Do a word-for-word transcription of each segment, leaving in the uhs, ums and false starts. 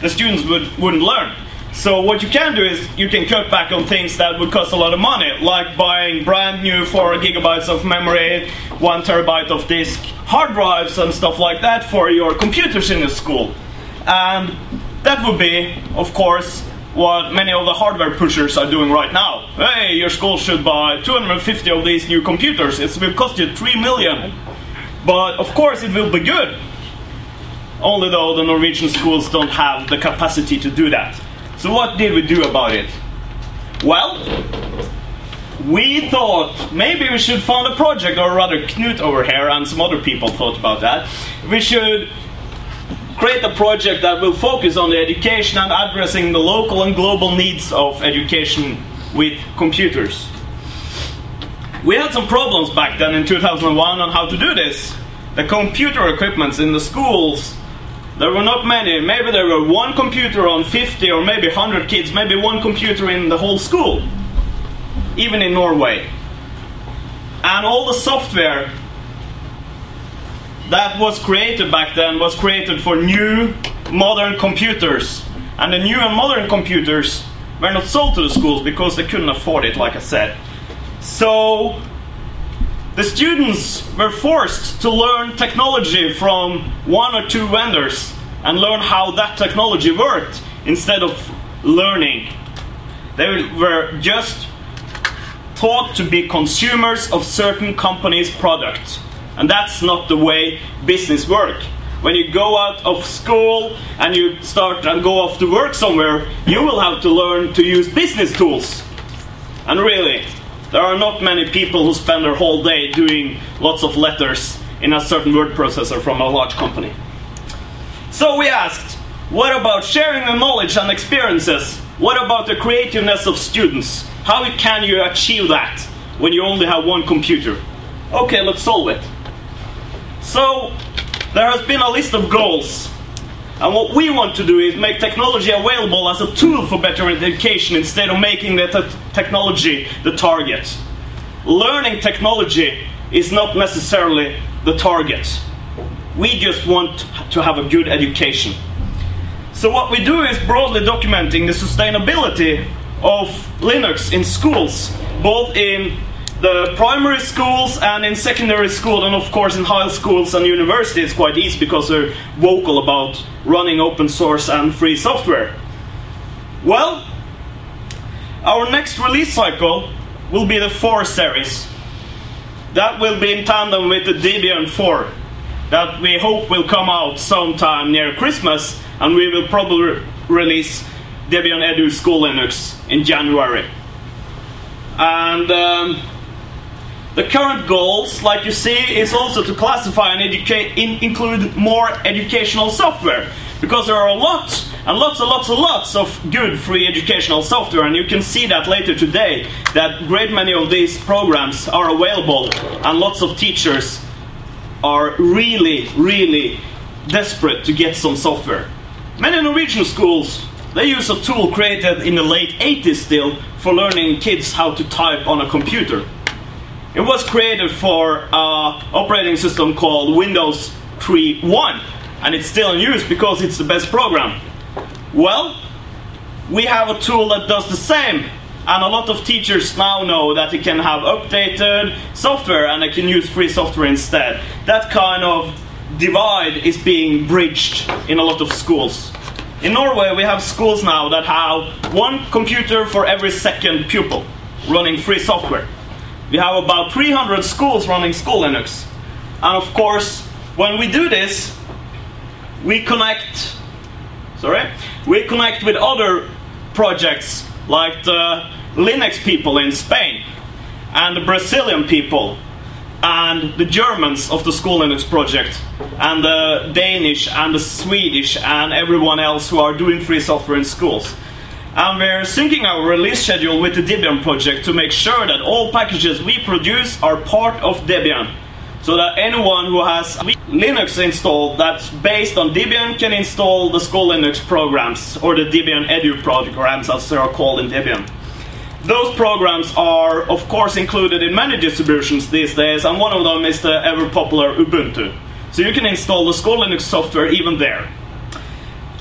the students would, wouldn't learn. So what you can do is you can cut back on things that would cost a lot of money, like buying brand new four gigabytes of memory, one terabyte of disk hard drives and stuff like that for your computers in the school. And that would be, of course, what many of the hardware pushers are doing right now. Hey, your school should buy two hundred fifty of these new computers. It will cost you three million. But of course it will be good. Only though the Norwegian schools don't have the capacity to do that. So what did we do about it? Well, we thought maybe we should fund a project, or rather Knut over here and some other people thought about that. We should create a project that will focus on the education and addressing the local and global needs of education with computers. We had some problems back then in two thousand one on how to do this. The computer equipments in the schools, there were not many. Maybe there were one computer on fifty or maybe one hundred kids, maybe one computer in the whole school, even in Norway. And all the software that was created back then was created for new, modern computers. And the new and modern computers were not sold to the schools because they couldn't afford it, like I said. So the students were forced to learn technology from one or two vendors and learn how that technology worked instead of learning. They were just taught to be consumers of certain companies' products. And that's not the way business works. When you go out of school and you start and go off to work somewhere, you will have to learn to use business tools. And really, there are not many people who spend their whole day doing lots of letters in a certain word processor from a large company. So we asked, what about sharing the knowledge and experiences? What about the creativeness of students? How can you achieve that when you only have one computer? Okay, let's solve it. So there has been a list of goals. And what we want to do is make technology available as a tool for better education instead of making the te technology the target. Learning technology is not necessarily the target. We just want to have a good education. So what we do is broadly documenting the sustainability of Linux in schools, both in the primary schools and in secondary school, and of course in high schools and universities. It's quite easy because they're vocal about running open source and free software. Well, our next release cycle will be the four series. That will be in tandem with the Debian four, that we hope will come out sometime near Christmas, and we will probably release Debian Edu School Linux in January. And um, the current goals, like you see, is also to classify and educate, in, include more educational software, because there are a lot and lots and lots and lots of good free educational software, and you can see that later today, that great many of these programs are available, and lots of teachers are really, really desperate to get some software. Many Norwegian schools, they use a tool created in the late eighties still for learning kids how to type on a computer. It was created for an operating system called Windows three point one, and it's still in use because it's the best program. Well, we have a tool that does the same, and a lot of teachers now know that they can have updated software and they can use free software instead. That kind of divide is being bridged in a lot of schools. In Norway, we have schools now that have one computer for every second pupil running free software. We have about three hundred schools running School Linux. And of course, when we do this, we connect, sorry, we connect with other projects like the Linux people in Spain, and the Brazilian people, and the Germans of the School Linux project, and the Danish and the Swedish and everyone else who are doing free software in schools. And we're syncing our release schedule with the Debian project to make sure that all packages we produce are part of Debian, so that anyone who has Linux installed that's based on Debian can install the School Linux programs, or the Debian Edu programs as they are called in Debian. Those programs are of course included in many distributions these days, and one of them is the ever popular Ubuntu. So you can install the School Linux software even there.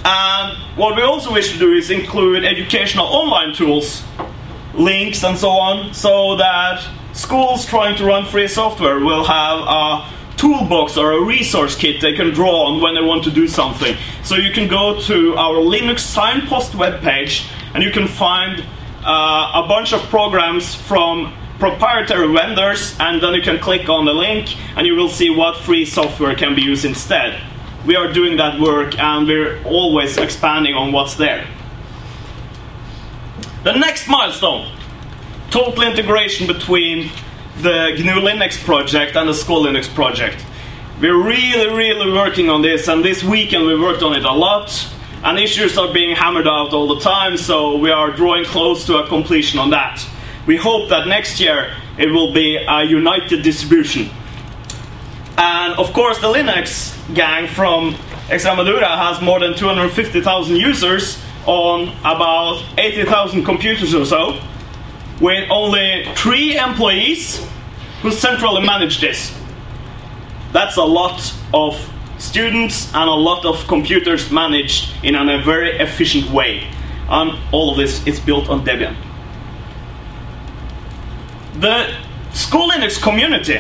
And what we also wish to do is include educational online tools, links and so on, so that schools trying to run free software will have a toolbox or a resource kit they can draw on when they want to do something. So you can go to our Linux Signpost webpage and you can find uh, a bunch of programs from proprietary vendors, and then you can click on the link and you will see what free software can be used instead. We are doing that work and we're always expanding on what's there. The next milestone, total integration between the G N U Linux project and the School Linux project. We're really, really working on this, and this weekend we worked on it a lot, and issues are being hammered out all the time, so we are drawing close to a completion on that. We hope that next year it will be a united distribution. And of course the Linux gang from Extremadura has more than two hundred fifty thousand users on about eighty thousand computers or so, with only three employees who centrally manage this. That's a lot of students and a lot of computers managed in a very efficient way. And all of this is built on Debian. The School Linux community,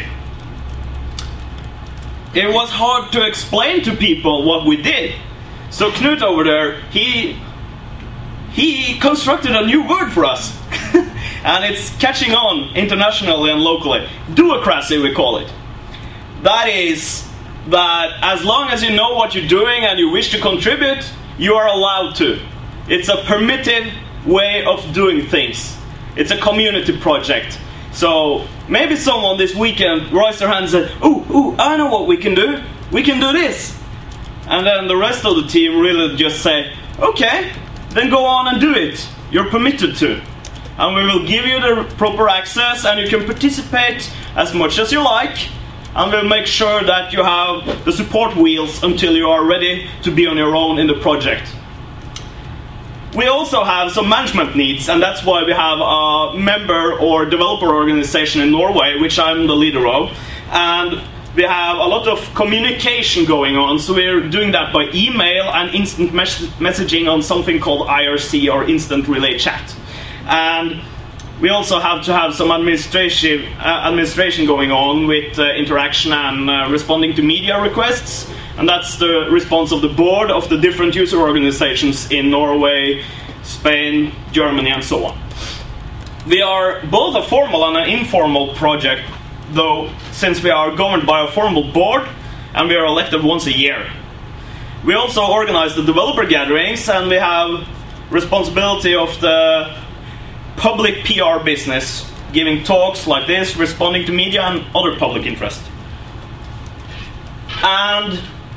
it was hard to explain to people what we did. So Knut over there, he he constructed a new word for us. And it's catching on internationally and locally. Duocracy, we call it. That is that as long as you know what you're doing and you wish to contribute, you are allowed to. It's a permitted way of doing things. It's a community project. So maybe someone this weekend raised their hand and said, ooh, ooh, I know what we can do. We can do this. And then the rest of the team really just say, okay, then go on and do it. You're permitted to. And we will give you the proper access and you can participate as much as you like. And we'll make sure that you have the support wheels until you are ready to be on your own in the project. We also have some management needs, and that's why we have a member or developer organization in Norway, which I'm the leader of. And we have a lot of communication going on, so we're doing that by email and instant mes messaging on something called I R C, or Instant Relay Chat. And we also have to have some administration, uh, administration going on with uh, interaction and uh, responding to media requests. And that's the response of the board of the different user organizations in Norway, Spain, Germany, and so on. We are both a formal and an informal project, though, since we are governed by a formal board and we are elected once a year. We also organize the developer gatherings, and we have responsibility of the public P R business, giving talks like this, responding to media and other public interest. And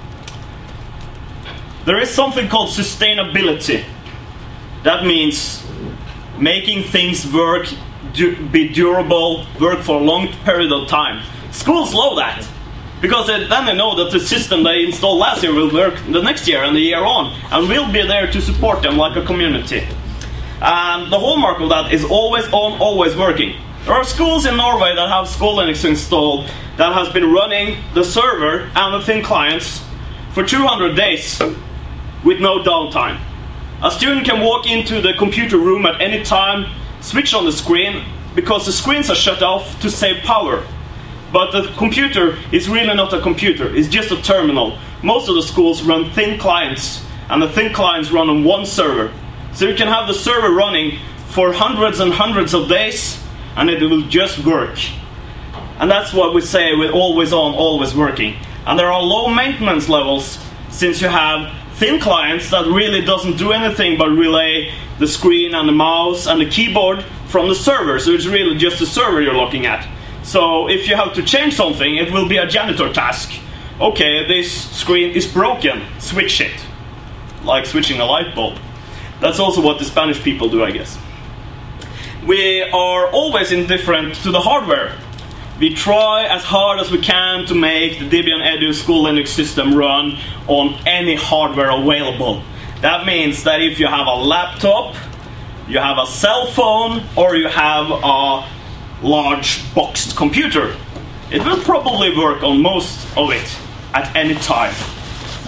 there is something called sustainability. That means making things work, du be durable, work for a long period of time. Schools love that, because they, then they know that the system they installed last year will work the next year and the year on, and we'll be there to support them like a community. And the hallmark of that is always on, always working. There are schools in Norway that have School Linux installed that has been running the server and the thin clients for two hundred days with no downtime. A student can walk into the computer room at any time, switch on the screen, because the screens are shut off to save power. But the computer is really not a computer, it's just a terminal. Most of the schools run thin clients, and the thin clients run on one server. So you can have the server running for hundreds and hundreds of days, and it will just work. And that's what we say with always on, always working. And there are low maintenance levels, since you have thin clients that really doesn't do anything but relay the screen and the mouse and the keyboard from the server. So it's really just the server you're looking at. So if you have to change something, it will be a janitor task. Okay, this screen is broken, switch it. Like switching a light bulb. That's also what the Spanish people do, I guess. We are always indifferent to the hardware. We try as hard as we can to make the Debian Edu School Linux system run on any hardware available. That means that if you have a laptop, you have a cell phone, or you have a large boxed computer, it will probably work on most of it at any time.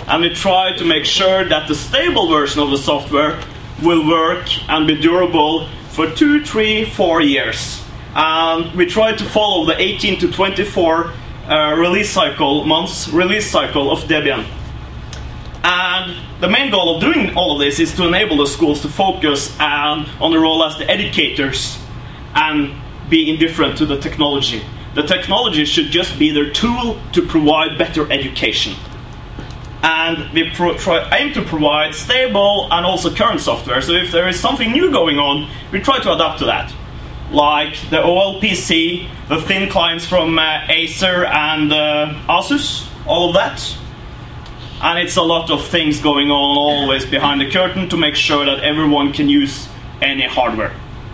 and we try to make sure that the stable version of the software will work and be durable for two, three, four years. And we try to follow the eighteen to twenty-four uh, release cycle, months release cycle of Debian. And the main goal of doing all of this is to enable the schools to focus um, on the role as the educators and be indifferent to the technology. The technology should just be their tool to provide better education. And we pro try, aim to provide stable and also current software. So if there is something new going on, we try to adapt to that. Like the O L P C, the thin clients from uh, Acer and uh, Asus, all of that. And it's a lot of things going on always behind the curtain to make sure that everyone can use any hardware.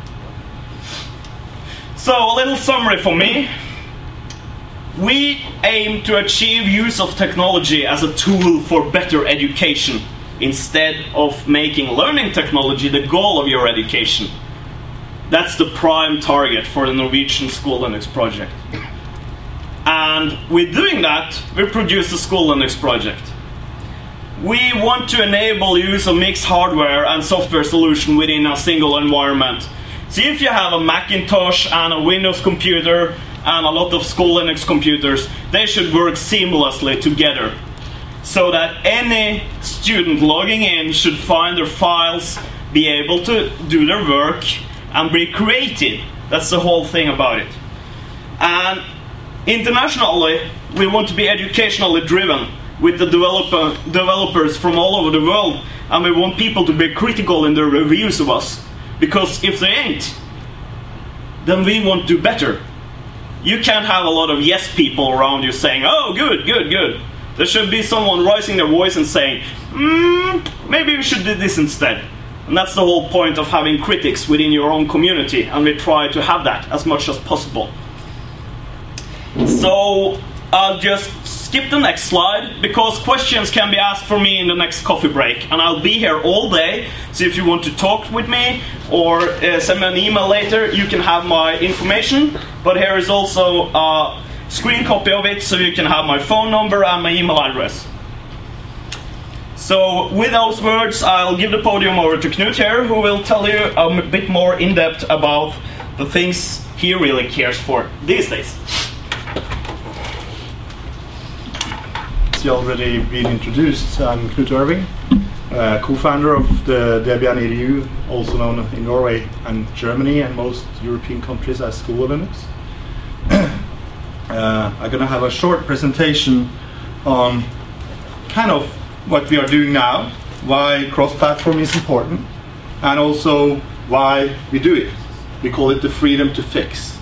So a little summary for me. We aim to achieve use of technology as a tool for better education instead of making learning technology the goal of your education. That's the prime target for the Norwegian School Linux project. And with doing that, we produce the School Linux project. We want to enable use of mixed hardware and software solution within a single environment. So if you have a Macintosh and a Windows computer and a lot of School Linux computers, they should work seamlessly together so that any student logging in should find their files, be able to do their work, and be creative. That's the whole thing about it. And internationally, we want to be educationally driven with the developer, developers from all over the world, and we want people to be critical in their reviews of us. Because if they ain't, then we won't do better. You can't have a lot of yes people around you saying, oh, good, good, good. There should be someone raising their voice and saying, hmm, maybe we should do this instead. And that's the whole point of having critics within your own community, and we try to have that as much as possible. So I'll just skip the next slide, because questions can be asked for me in the next coffee break, and I'll be here all day. So if you want to talk with me or uh, send me an email later, you can have my information. But here is also a screen copy of it, so you can have my phone number and my email address. So with those words, I'll give the podium over to Knut here, who will tell you a bit more in depth about the things he really cares for these days. As you already been introduced, I'm Knut Irving, uh, co-founder of the Debian E D U, also known in Norway and Germany and most European countries as School Linux. uh, I'm going to have a short presentation on kind of what we are doing now, why cross-platform is important, and also why we do it. We call it the freedom to fix.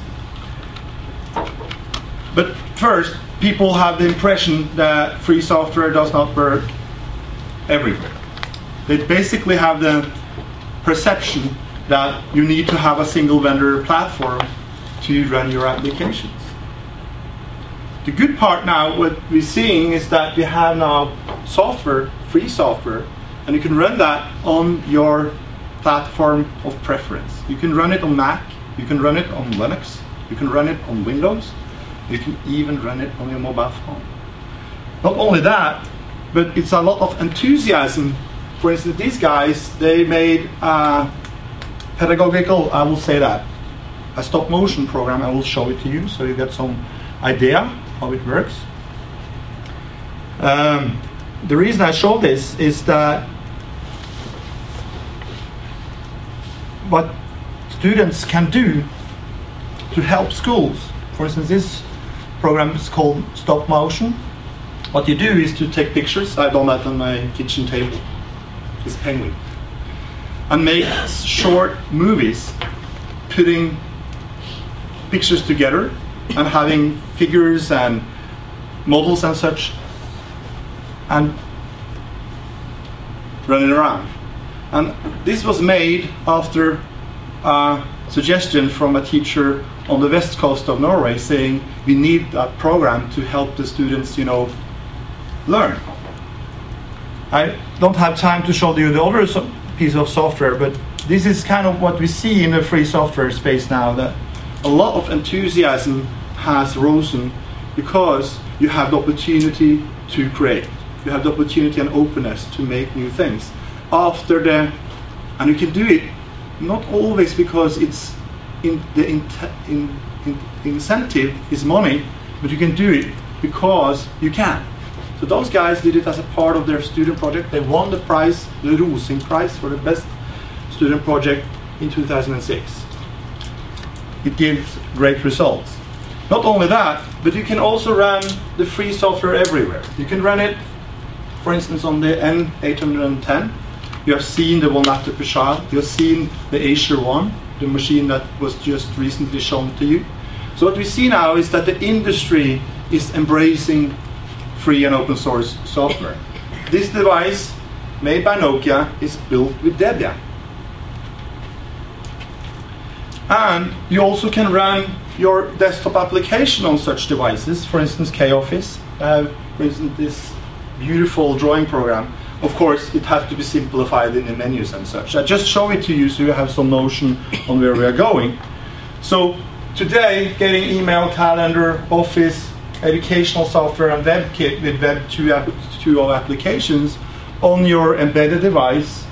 But first, people have the impression that free software does not work everywhere. They basically have the perception that you need to have a single vendor platform to run your applications. The good part now, what we're seeing is that we have now software, free software, and you can run that on your platform of preference. You can run it on Mac, you can run it on Linux, you can run it on Windows, you can even run it on your mobile phone. Not only that, but it's a lot of enthusiasm. For instance, these guys, they made a pedagogical, I will say that, a stop motion program. I will show it to you so you get some idea how it works. Um, the reason I show this is that what students can do to help schools. For instance, this program is called Stop Motion. What you do is to take pictures. I've done that on my kitchen table. This penguin. And make short movies, putting pictures together and having figures and models and such, and running around. And this was made after a suggestion from a teacher on the west coast of Norway saying we need a program to help the students, you know, learn. I don't have time to show you the other so piece of software, but this is kind of what we see in the free software space now, that a lot of enthusiasm has risen because you have the opportunity to create. you have the opportunity and openness to make new things. After the, and you can do it not always because it's in the in, in, in, incentive is money, but you can do it because you can. So those guys did it as a part of their student project. They won the prize, the Rosing Prize, for the best student project in two thousand six. It gives great results. Not only that, but you can also run the free software everywhere. You can run it, for instance, on the N eight ten. You have seen the one laptop per child. You have seen the Acer one, the machine that was just recently shown to you. So what we see now is that the industry is embracing free and open source software. This device, made by Nokia, is built with Debian. And you also can run your desktop application on such devices, for instance, K-Office. Uh, for instance, this beautiful drawing program. Of course, it has to be simplified in the menus and such. I just show it to you so you have some notion on where we are going. So today, getting email, calendar, Office, educational software, and WebKit with Web two point oh applications on your embedded device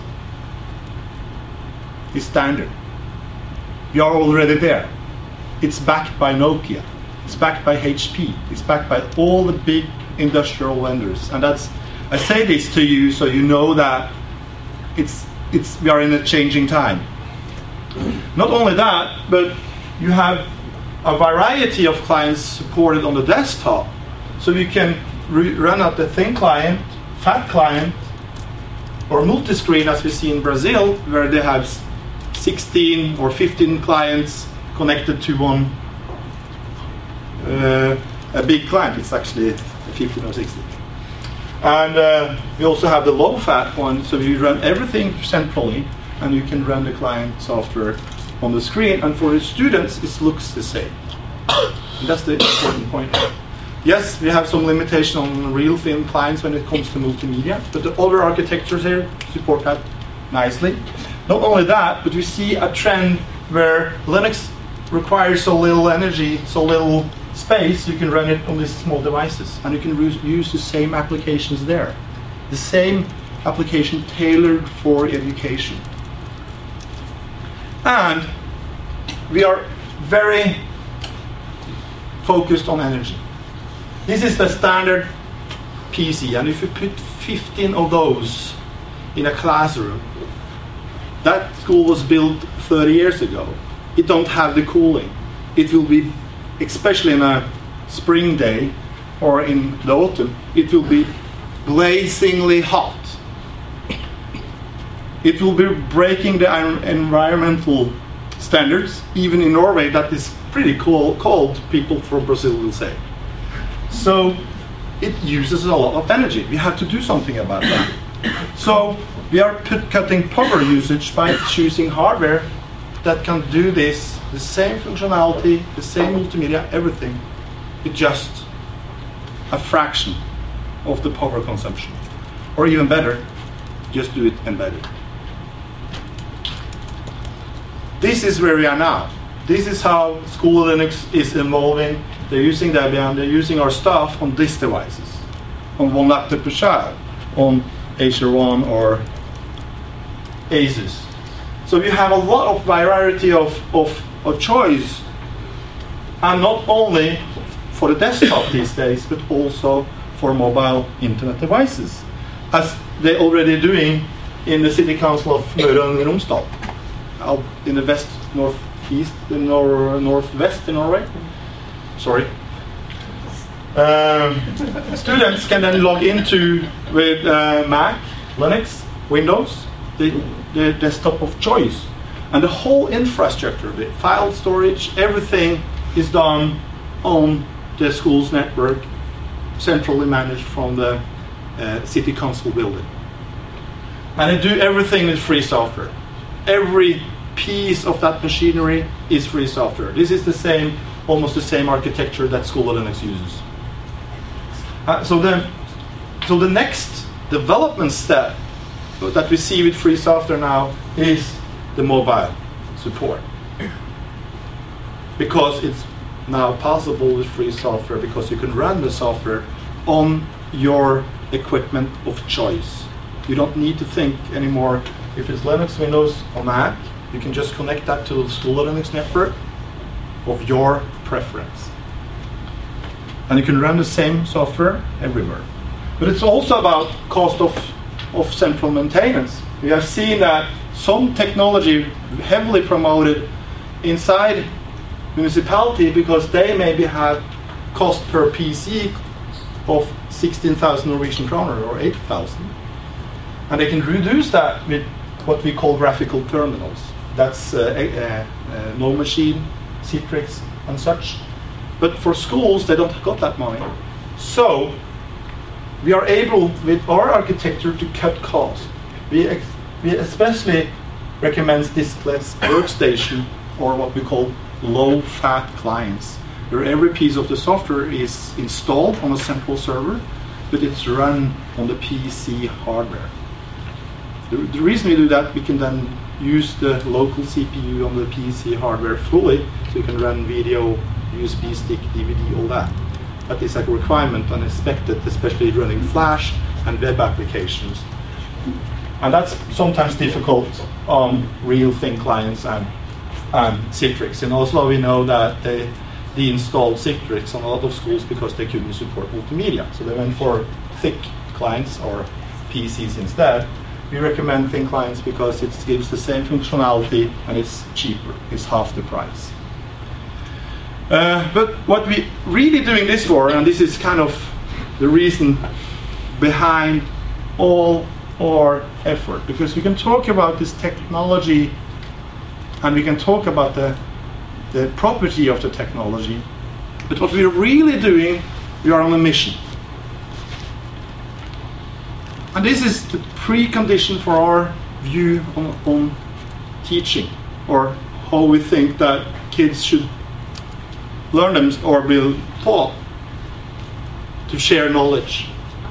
is standard. We are already there. It's backed by Nokia. It's backed by H P. It's backed by all the big industrial vendors. And that's, I say this to you so you know that it's, it's, we are in a changing time. Not only that, but you have a variety of clients supported on the desktop. So you can run out the thin client, fat client, or multi-screen as we see in Brazil, where they have sixteen or fifteen clients connected to one uh, a big client. It's actually fifteen or sixteen. And uh, we also have the low-fat one, so you run everything centrally, and you can run the client software on the screen. And for the students, it looks the same. And that's the important point. Yes, we have some limitation on real thin clients when it comes to multimedia, but the other architectures here support that nicely. Not only that, but we see a trend where Linux requires so little energy, so little space, you can run it on these small devices, and you can use the same applications there. The same application tailored for education. And we are very focused on energy. This is the standard P C, and if you put fifteen of those in a classroom, that school was built thirty years ago. It don't have the cooling. It will be, especially in a spring day or in the autumn, it will be blazingly hot. It will be breaking the environmental standards. Even in Norway, that is pretty cool, cold, people from Brazil will say. So it uses a lot of energy. We have to do something about that. So we are put cutting power usage by choosing hardware that can do this, the same functionality, the same multimedia, everything, with just a fraction of the power consumption. Or even better, just do it embedded. This is where we are now. This is how School Linux is evolving. They're using Debian, they're using our stuff on these devices, on one laptop per child, on Acer one or Asus. So we have a lot of variety of, of, of choice, and not only for the desktop these days, but also for mobile internet devices, as they're already doing in the City Council of Møre og Romsdal, out in the west, northeast, the nor northwest in Norway. Sorry. Um, students can then log into with uh, Mac, Linux, Windows, the, the desktop of choice, and the whole infrastructure, the file storage, everything is done on the school's network, centrally managed from the uh, City Council building. And they do everything with free software. Every piece of that machinery is free software. This is the same, almost the same architecture that School Linux uses. Uh, so, the, so the next development step that we see with free software now is the mobile support. Because it's now possible with free software, because you can run the software on your equipment of choice. You don't need to think anymore. If it's Linux, Windows, or Mac, you can just connect that to the school Linux network of your preference. And you can run the same software everywhere. But it's also about cost of, of central maintenance. We have seen that some technology heavily promoted inside municipality because they maybe have cost per P C of sixteen thousand Norwegian kroner or eight thousand. And they can reduce that with what we call graphical terminals. That's uh, uh, uh, no machine, Citrix, and such. But for schools, they don't got that money. So we are able, with our architecture, to cut costs. We, ex we especially recommend diskless workstation, or what we call low-fat clients, where every piece of the software is installed on a central server, but it's run on the P C hardware. The, the reason we do that, we can then use the local C P U on the P C hardware fully, so you can run video, U S B stick, D V D, all that. That is a requirement and expected, especially running Flash and web applications. And that's sometimes difficult on real thin clients and, and Citrix. In Oslo, we know that they de-installed Citrix on a lot of schools because they couldn't support multimedia. So they went for thick clients or P Cs instead. We recommend thin clients because it gives the same functionality and it's cheaper. It's half the price. Uh, but what we really doing this for, and this is kind of the reason behind all our effort, because we can talk about this technology and we can talk about the, the property of the technology, but what we're really doing, we are on a mission. And this is the precondition for our view on, on teaching, or how we think that kids should learn them or be taught to share knowledge.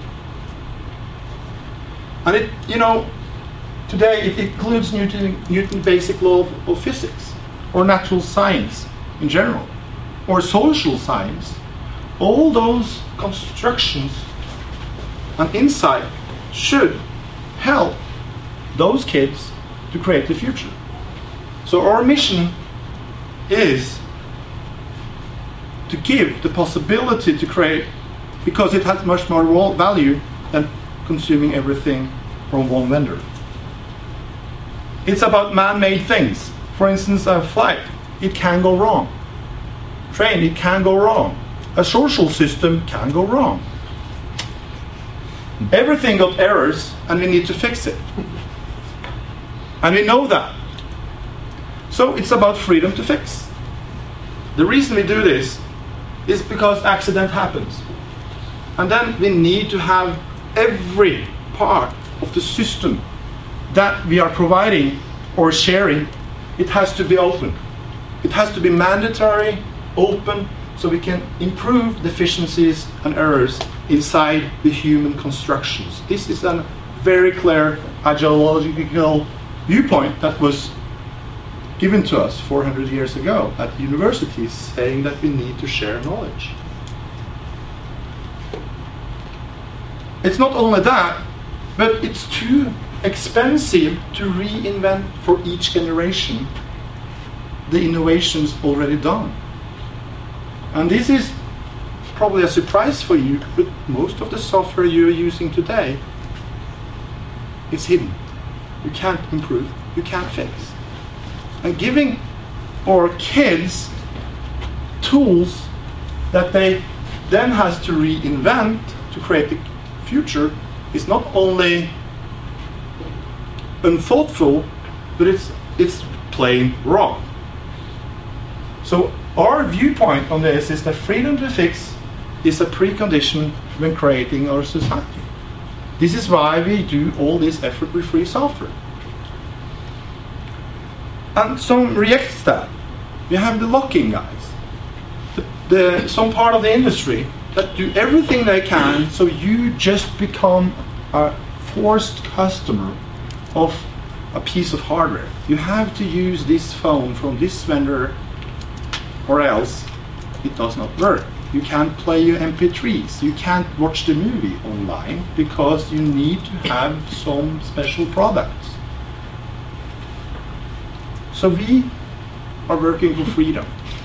And it, you know, today it includes Newton, Newton's basic law of, of physics, or natural science in general, or social science. All those constructions and insight should help those kids to create the future. So our mission is to give the possibility to create, because it has much more value than consuming everything from one vendor. It's about man-made things. For instance, a flight, it can go wrong. Train, it can go wrong. A social system can go wrong. Everything got errors, and we need to fix it. And we know that. So it's about freedom to fix. The reason we do this is because accident happens. And then we need to have every part of the system that we are providing or sharing, it has to be open. It has to be mandatory, open, so we can improve deficiencies and errors inside the human constructions. This is a very clear ideological viewpoint that was given to us four hundred years ago at universities, saying that we need to share knowledge. It's not only that, but it's too expensive to reinvent for each generation the innovations already done. And this is probably a surprise for you, but most of the software you're using today is hidden. You can't improve, you can't fix. And giving our kids tools that they then has to reinvent to create the future is not only unthoughtful, but it's it's plain wrong. So our viewpoint on this is that freedom to fix is a precondition when creating our society. This is why we do all this effort with free software. And some rejects that. We have the locking guys, the, the, some part of the industry that do everything they can so you just become a forced customer of a piece of hardware. You have to use this phone from this vendor or else it does not work. You can't play your M P threes. You can't watch the movie online because you need to have some special products. So we are working for freedom.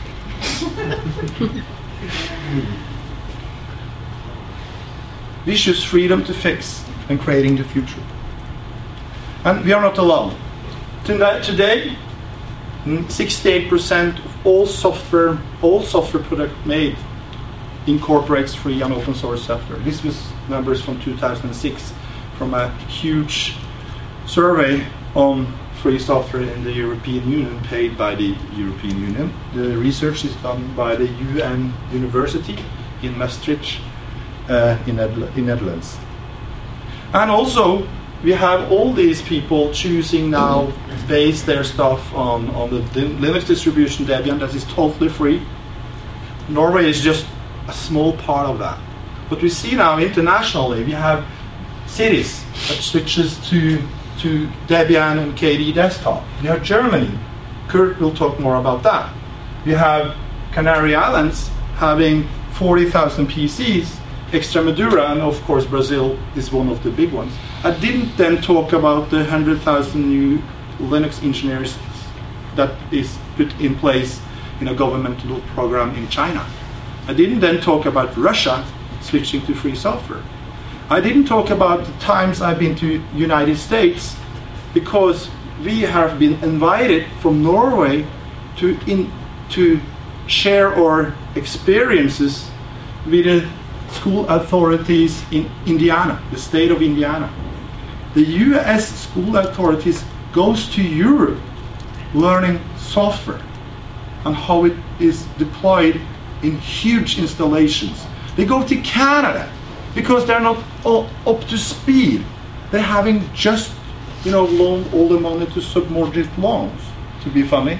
We choose freedom to fix and creating the future. And we are not alone. Today, sixty-eight percent of all software, all software product made incorporates free and open source software. This was numbers from two thousand six from a huge survey on free software in the European Union, paid by the European Union. The research is done by the U N University in Maastricht, uh, in, Nedl in Netherlands. And also, we have all these people choosing now base their stuff on, on the Linux distribution Debian that is totally free. Norway is just a small part of that. But we see now internationally, we have cities that switches to, to Debian and K D desktop. We have Germany. Kurt will talk more about that. We have Canary Islands having forty thousand P Cs, Extremadura, and of course Brazil is one of the big ones. I didn't then talk about the one hundred thousand new Linux engineers that is put in place in a governmental program in China. I didn't then talk about Russia switching to free software. I didn't talk about the times I've been to United States, because we have been invited from Norway to, in, to share our experiences with the school authorities in Indiana, the state of Indiana. The U S school authorities goes to Europe learning software and how it is deployed in huge installations. They go to Canada because they're not all up to speed. They're having just, you know, loaned all the money to submortgage loans, to be funny.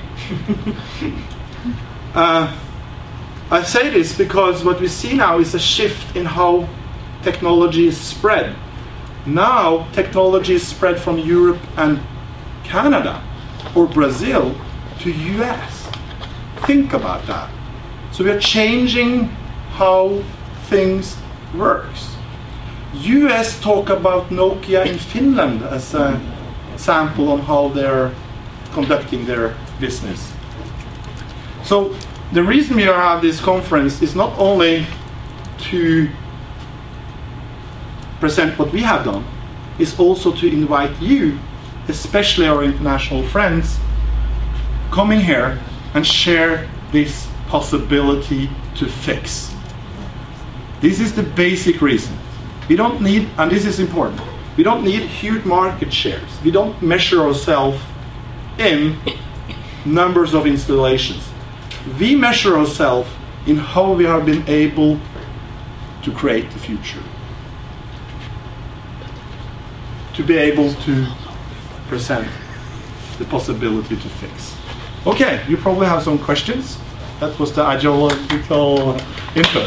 uh, I say this because what we see now is a shift in how technology is spread. Now technology is spread from Europe and Canada or Brazil to U S. Think about that. So we are changing how things works. U S talk about Nokia in Finland as a sample on how they're conducting their business. So the reason we have this conference is not only to present what we have done, is also to invite you, especially our international friends, coming here and share this possibility to fix. This is the basic reason. We don't need, and this is important, we don't need huge market shares. We don't measure ourselves in numbers of installations. We measure ourselves in how we have been able to create the future. To be able to present the possibility to fix. Okay, you probably have some questions. That was the ideological input.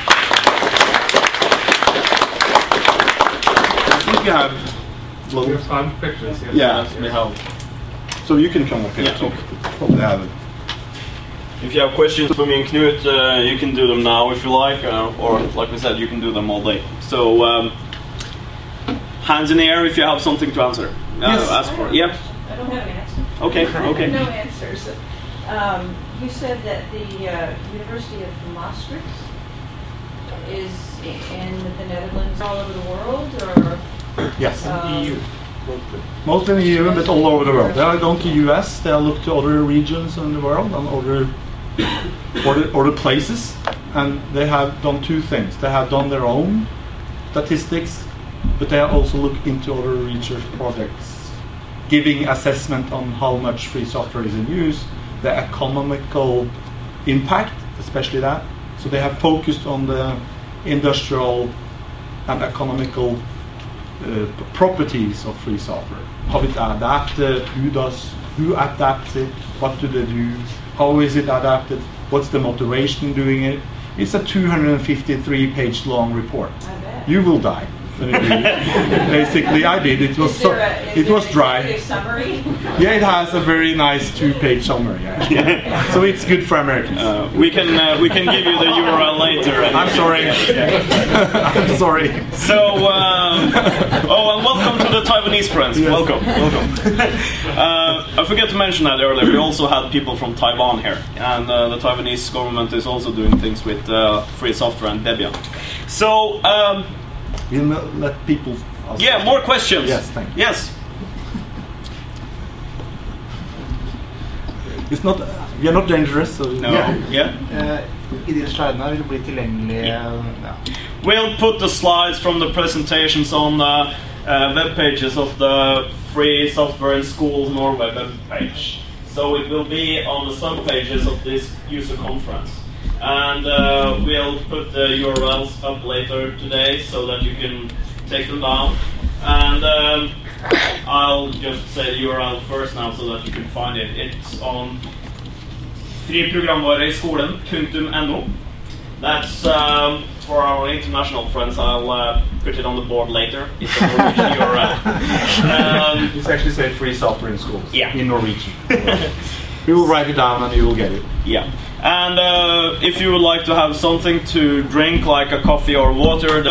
I think we have We have time for questions. Yes. Yeah, Yes, we have. so you can come up here Yeah. too. Probably have it. If you have questions for me and Knut, uh, you can do them now if you like, uh, or like we said, you can do them all day. So, um, hands in the air if you have something to answer. Uh, Yes. Ask for. Yeah. I don't have an answer. Okay. Okay. No answers. Um, you said that the uh, University of Maastricht is in the Netherlands, all over the world, or Yes. um, E U. Mostly in the E U, but all over the world. They are going to U S, they look to other regions in the world and other, other, other places, and they have done two things. They have done their own statistics, but they also look into other research projects, giving assessment on how much free software is in use, the economical impact, especially that. So they have focused on the industrial and economical uh, properties of free software. How it adapted, who does, who adapts it, what do they do, how is it adapted, what's the motivation doing it. It's a two hundred fifty-three page long report. I bet. You will die. Basically, I did. It was Is so, there a, is it there was an dry. executive summary? Yeah, it has a very nice two-page summary. Actually. So it's good for Americans. Uh, we can uh, we can give you the U R L later. I'm sorry. I'm sorry. So, um, oh, and welcome to the Taiwanese friends. Yes. Welcome, welcome. uh, I forgot to mention that earlier. We also had people from Taiwan here, and uh, the Taiwanese government is also doing things with uh, free software and Debian. So, um, We'll let people ask yeah, more questions. Yes, thank you. Yes. It's not. We are not dangerous. So No. yeah. Yeah. I de slidene vil bli tilgjengelige. Ja. We'll put the slides from the presentations on the uh, web pages of the Free Software in Schools Norway web page. So it will be on the sub pages of this user conference. And uh, we'll put the U R Ls up later today so that you can take them down. And um, I'll just say the U R L first now so that you can find it. It's on friprogramvareiskolen dot no. That's um, for our international friends. I'll uh, put it on the board later. It's a Norwegian U R L. Um, It's actually say free software in schools. Yeah. In Norwegian. We will write it down and you will get it. yeah. And uh, if you would like to have something to drink, like a coffee or water,